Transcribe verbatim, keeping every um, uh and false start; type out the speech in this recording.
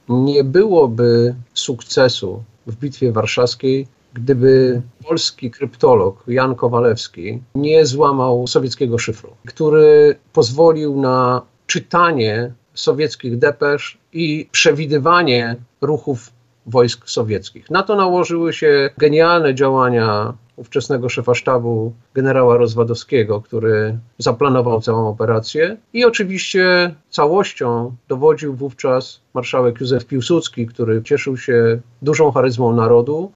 nie byłoby sukcesu w Bitwie Warszawskiej, gdyby polski kryptolog Jan Kowalewski nie złamał sowieckiego szyfru, który pozwolił na czytanie sowieckich depesz i przewidywanie ruchów wojsk sowieckich. Na to nałożyły się genialne działania ówczesnego szefa sztabu generała Rozwadowskiego, który zaplanował całą operację, i oczywiście całością dowodził wówczas marszałek Józef Piłsudski, który cieszył się dużą charyzmą narodu